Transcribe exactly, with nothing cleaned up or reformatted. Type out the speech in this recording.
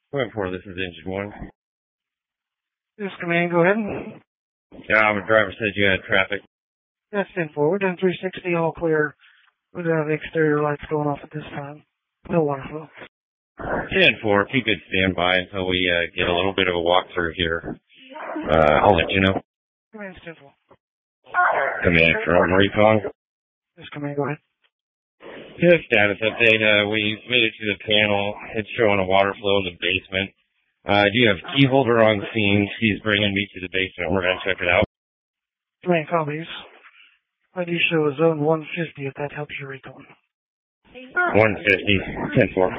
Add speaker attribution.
Speaker 1: Going for this is engine one.
Speaker 2: This command, go ahead.
Speaker 1: Yeah, the driver said you had traffic.
Speaker 2: That's ten four. We're doing three sixty, all clear. We don't have exterior lights going off at this time. No water flow.
Speaker 1: ten four, keep it standby until we uh, get a little bit of a walkthrough here. Uh, I'll let you know.
Speaker 2: Command ten four.
Speaker 1: Command from Recon.
Speaker 2: This command, go ahead.
Speaker 1: Yeah, status update. Uh, we made it to the panel. It's showing a water flow in the basement. Uh, I do have key holder on the scene. He's bringing me to the basement. We're going to check it out.
Speaker 2: Command copies. I do show a zone one fifty if that helps your recon.
Speaker 1: one fifty, ten four.